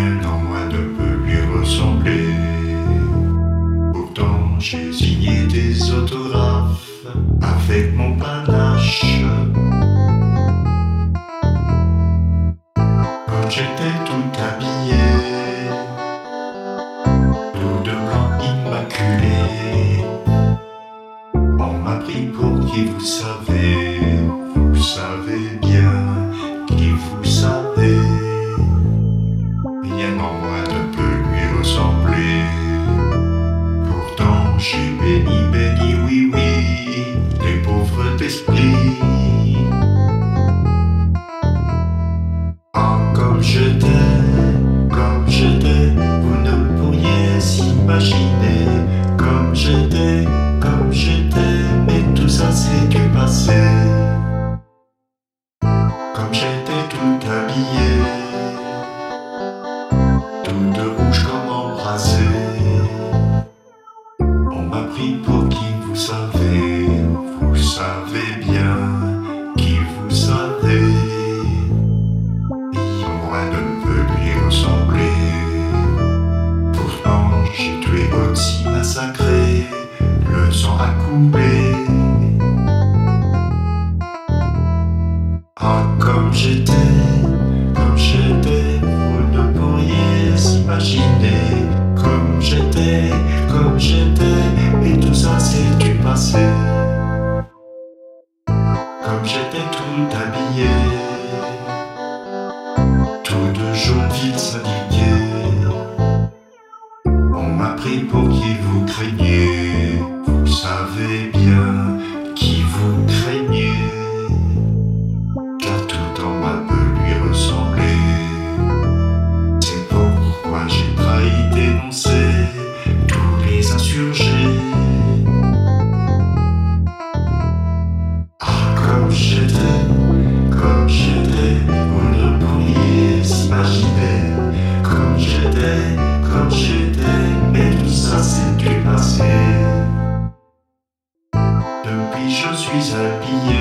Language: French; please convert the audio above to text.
rien en moi ne peut lui ressembler. Pourtant j'ai signé des autographes avec mon panache. Quand j'étais tout habillé, tout de blanc immaculé, on m'a pris pour qui vous savez bien qui vous savez. Rien en moi ne peut lui ressembler. Pourtant j'ai béni, oui, les pauvres d'esprit. Ah, comme j'étais, vous ne pourriez s'imaginer. Comme j'étais, mais tout ça c'est du passé. Comme j'étais tout habillé, tout de rouge comme embrasé, on m'a pris pour qui vous savez bien qui vous savez. Et moi ne peut lui ressembler. Pourtant j'ai tué aussi massacré, le sang a coulé. Ah, comme j'étais, vous ne pourriez s'imaginer. Comme j'étais, et tout ça c'est du passé. Comme j'étais tout habillé, tout de jaune vite s'habillé, on m'a pris pour qui vous craignez. Vous savez bien qui vous craignez. Car tout en moi peut lui ressembler. C'est pourquoi j'ai trahi, dénoncé tous les insurgés. Ah, comme j'étais, vous ne pourriez s'imaginer. Comme j'étais, mais tout ça c'est du passé. Depuis je suis habillé